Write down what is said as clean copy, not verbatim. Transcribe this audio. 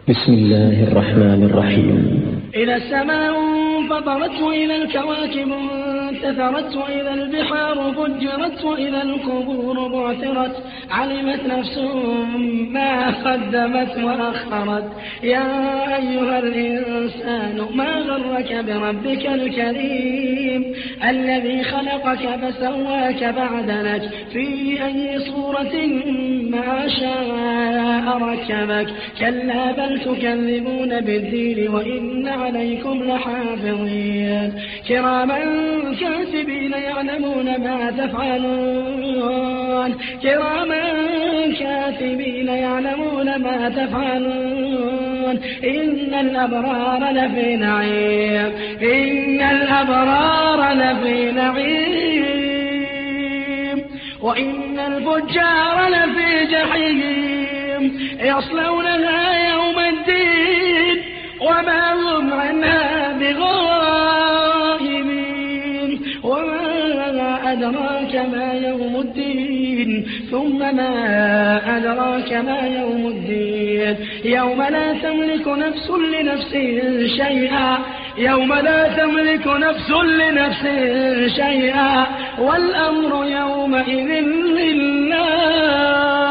بسم الله الرحمن الرحيم. إذا السماء انفطرت وإذا الكواكب انتثرت وإذا البحار فجرت وإذا القبور بعثرت علمت نفس ما قدمت وأخرت. يا أيها الإنسان ما غرك بربك الكريم الذي خلقك فسواك فعدلك في أي صورة ما شاء ركبك. كلا بل تكذبون بالدين وإن عليكم لحافظين كراما كاتبين يعلمون ما تفعلون. كراما كاتبين يعلمون ما تفعلون. إن الأبرار لفي نعيم. إن الأبرار لفي نعيم وإن الفجار لفي جحيم يصلونها يوم الدين وما هم عنها بغائبين. وما أدراك ما يوم الدين ثم ما أدراك ما يوم الدين يوم لا تملك نفس لنفس شيئا. يوم لا تملك نفس لنفس شيئا والأمر يومئذ لله.